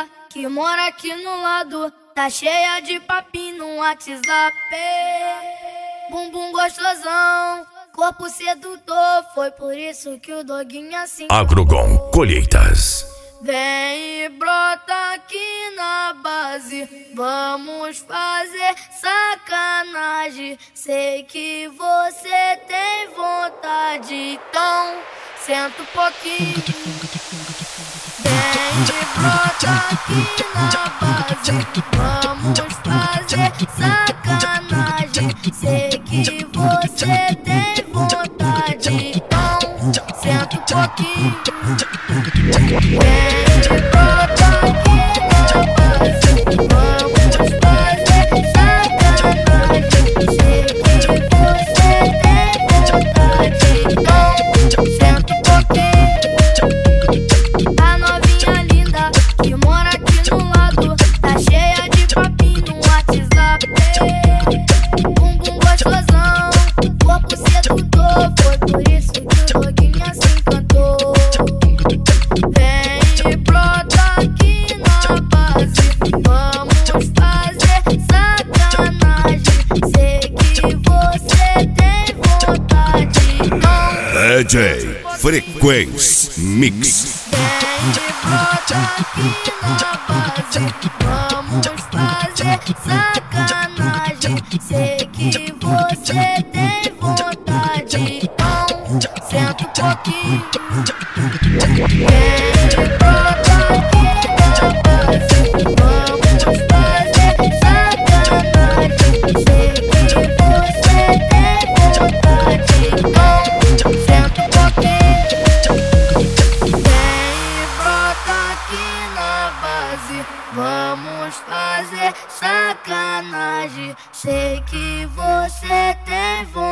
linda que mora aqui no lado, tá cheia de papinho no WhatsApp. Bumbum gostosão, corpo sedutor, foi por isso que o doguinho assim. Agrogon Colheitas. Vem e brota aqui na base, vamos fazer sacanagem. Sei que você tem vontade, então senta um pouquinho. Vem e brota aqui na base, vamos fazer sacanagem. Sei que você tem vontade, então senta um pouquinho. Vem e brota aqui na base, vamos fazer sacanagem. Sei que você tem vontade, então senta um pouquinho. A novinha linda que mora aqui no lado, tá cheia de papinho no WhatsApp. Bumbum gostosão, corpo sedutor, foi por isso que o doguinho assim cantou. Vem e brota aqui na base, vamos fazer sacanagem. Sei que você tem vontade, não. DJ Frequência Mix. Vem e brota aqui na base, vamos fazer sacanagem. Sei que você tem vontade, então senta um pouquinho. Vem e brota aqui na base, vamos fazer sacanagem. Sei que você tem vontade, então senta um pouquinho. Vem e brota aqui na base, vamos fazer sacanagem. Sei que você tem vontade.